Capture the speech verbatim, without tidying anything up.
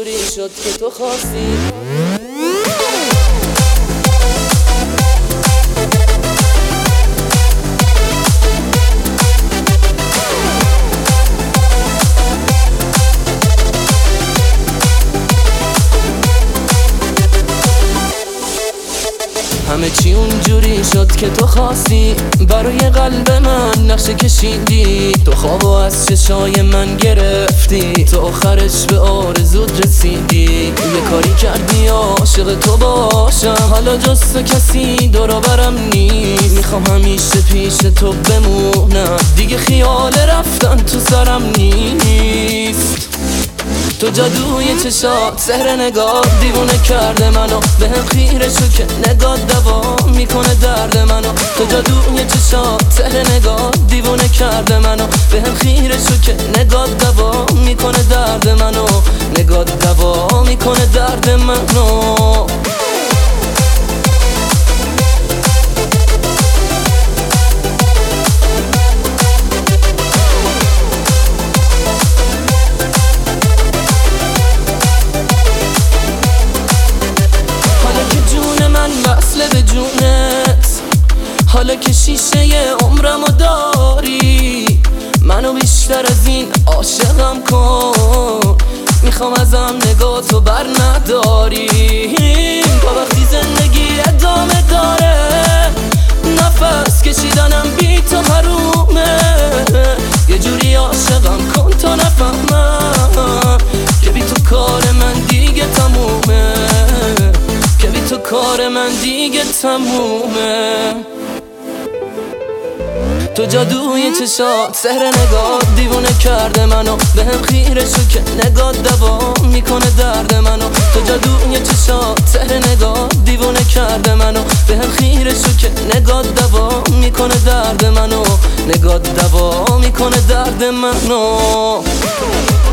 جوری شد که تو خواستی. همه چی اونجوری شد که تو خواستی، برای قلب من نقشه کشیدی، تو خوابو از چشای من گرفتی، تو آخرش به آرزوت رسیدی. یه کاری کردی عاشق تو باشم، حالا جز تو کسی دور و برم نیست، میخوام همیشه پیش تو بمونم، دیگه خیال رفتن تو سرم نیست. تو جادوی چشات سحر نگاه دیوونه کرده منو، به هم خیره شو که نگاه دوام میکنه درد منو. تو جادوی چشات سحر نگاه دیوونه کرده منو، به هم خیره شو که نگاه دوام میکنه درد منو، نگاه دوام میکنه درد منو. وصله به جونت، حالا که شیشه عمرمو داری، منو بیشتر از این عاشقم کن، میخوام ازم نگاتو بر نداری. تا وقتی زندگی ادامه داره، نفس کشیدنم بی تو حرومه، یه جوری عاشقم کن تا نفهمم که بی تو کار من دیگه تمومه، که بی تو کار من دیگه تمومه. تو جادوی چشات سحر نگاه دیوونه کرده منو، به هم خیره شو که نگاه دوام میکنه درد منو. تو جادوی چشات سحر نگاه دیوونه کرده منو، به هم خیره شو که نگاه دوام میکنه درد منو، نگاه دوام میکنه درد منو.